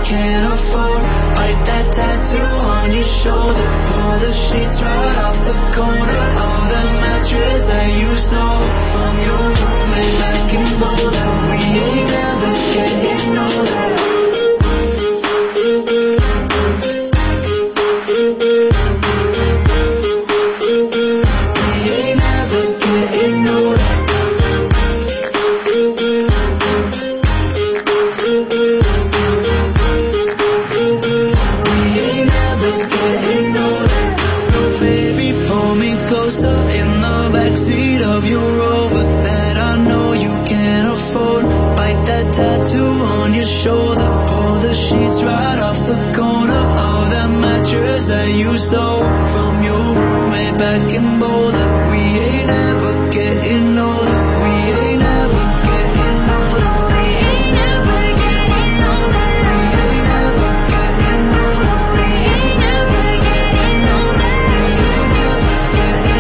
can't afford. Bite that tattoo on your shoulder. Pull the sheets right off the corner of the mattress that you stole from your roommate back in Boulder. We ain't never getting older. In the backseat of your Rover that I know you can't afford. Bite that tattoo on your shoulder. Pull the sheets right off the corner of that mattress that you stole from your roommate back in Boulder.